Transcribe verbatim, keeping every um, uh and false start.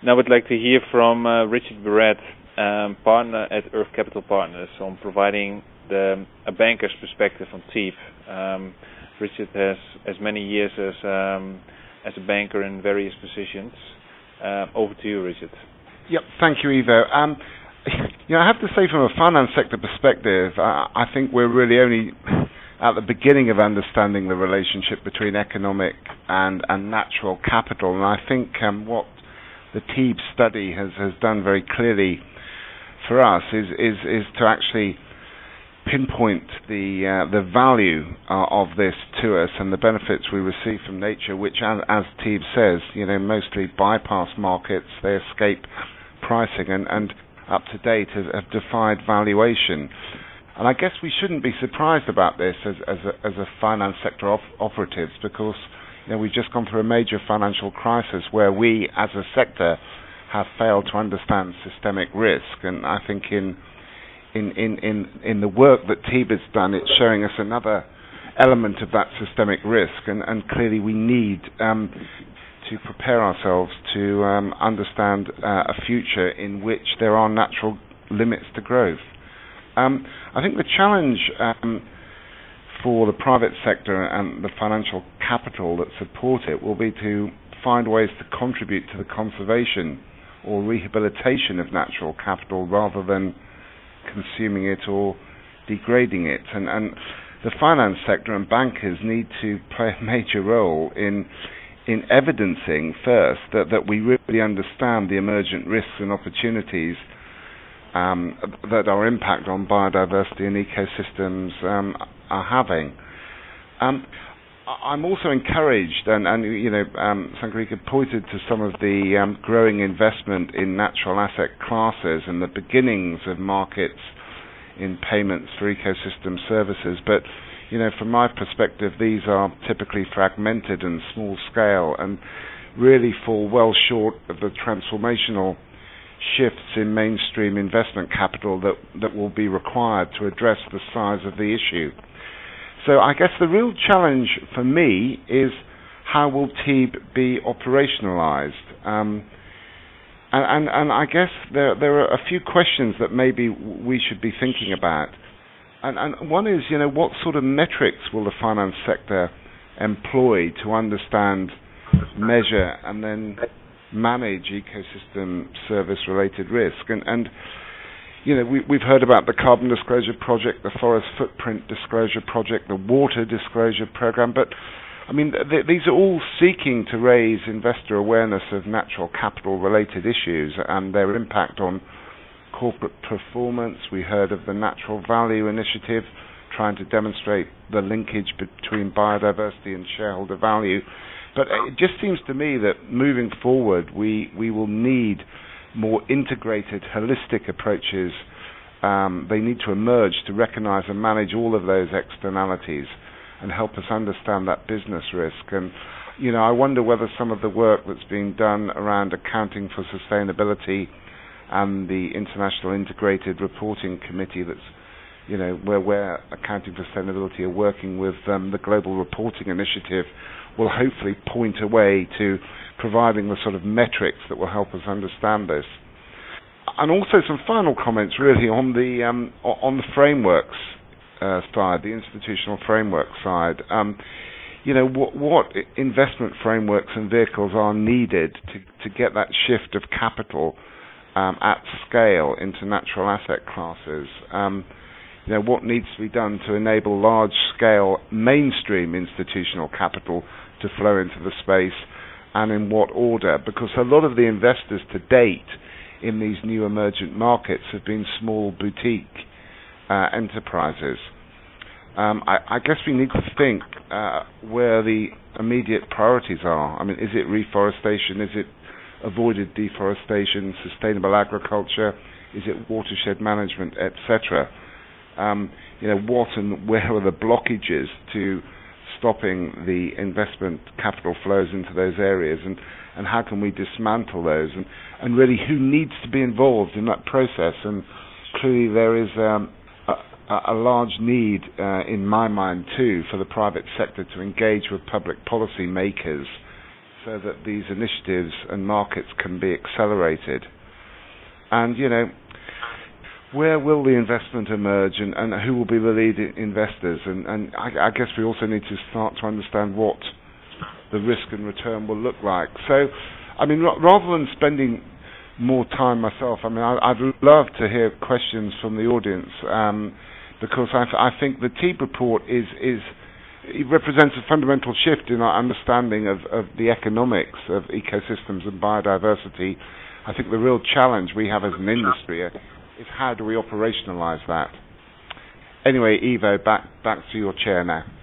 Now I'd like to hear from uh, Richard Barrett, um, partner at Earth Capital Partners, on providing the, a banker's perspective on T E B. Um, Richard has as many years as um, as a banker in various positions. Uh, over to you, Richard. Yep, thank you, Ivo. Um, you know, I have to say, from a finance sector perspective, uh, I think we're really only at the beginning of understanding the relationship between economic and, and natural capital. And I think um, what the T E B study has, has done very clearly for us is is, is to actually pinpoint the uh, the value uh, of this to us and the benefits we receive from nature, which, as, as T E B says, you know, mostly bypass markets, they escape pricing, and, and up to date have, have defied valuation. And I guess we shouldn't be surprised about this as as a, as a finance sector op- operatives, because you know we've just gone through a major financial crisis where we, as a sector, have failed to understand systemic risk. And I think in In, in, in, in the work that T E B has done, it's showing us another element of that systemic risk, and, and clearly we need um, to prepare ourselves to um, understand uh, a future in which there are natural limits to growth. Um, I think the challenge um, for the private sector and the financial capital that support it will be to find ways to contribute to the conservation or rehabilitation of natural capital rather than consuming it or degrading it. And, and the finance sector and bankers need to play a major role in in evidencing first that, that we really understand the emergent risks and opportunities um, that our impact on biodiversity and ecosystems um, are having. Um, I'm also encouraged, and, and you know, um, Sankarika pointed to some of the um, growing investment in natural asset classes and the beginnings of markets in payments for ecosystem services. But, you know, from my perspective, these are typically fragmented and small scale and really fall well short of the transformational shifts in mainstream investment capital that, that will be required to address the size of the issue. So I guess the real challenge for me is how will T E B be operationalized? Um, and, and, and I guess there, there are a few questions that maybe we should be thinking about. And, and one is, you know, what sort of metrics will the finance sector employ to understand, measure, and then manage ecosystem service-related risk? And, and You know, we, we've heard about the Carbon Disclosure Project, the Forest Footprint Disclosure Project, the Water Disclosure Program, but, I mean, th- these are all seeking to raise investor awareness of natural capital-related issues and their impact on corporate performance. We heard of the Natural Value Initiative, trying to demonstrate the linkage between biodiversity and shareholder value. But it just seems to me that moving forward, we, we will need more integrated, holistic approaches. Um, they need to emerge to recognize and manage all of those externalities and help us understand that business risk. And, you know, I wonder whether some of the work that's being done around accounting for sustainability and the International Integrated Reporting Committee that's, you know, where, where accounting for sustainability are working with um, the Global Reporting Initiative will hopefully point a way to providing the sort of metrics that will help us understand this. And also some final comments really on the um, on the frameworks uh, side, the institutional framework side. Um, you know, what, what investment frameworks and vehicles are needed to, to get that shift of capital um, at scale into natural asset classes? Um, you know, what needs to be done to enable large-scale mainstream institutional capital to flow into the space, and in what order? Because a lot of the investors to date in these new emergent markets have been small boutique uh, enterprises. Um, I, I guess we need to think uh, where the immediate priorities are. I mean, is it reforestation? Is it avoided deforestation, sustainable agriculture? Is it watershed management, et cetera? Um, you know, what and where are the blockages to stopping the investment capital flows into those areas, and, and how can we dismantle those, and, and really who needs to be involved in that process? And clearly there is um, a, a large need, uh, in my mind too, for the private sector to engage with public policy makers so that these initiatives and markets can be accelerated. And, you know, where will the investment emerge, and, and who will be the lead investors? And, and I, I guess we also need to start to understand what the risk and return will look like. So, I mean, r- rather than spending more time myself, I mean, I, I'd love to hear questions from the audience, um, because I, I think the Teague report is, is it represents a fundamental shift in our understanding of, of the economics of ecosystems and biodiversity. I think the real challenge we have as an industry is how do we operationalize that. Anyway, Ivo, back back to your chair now.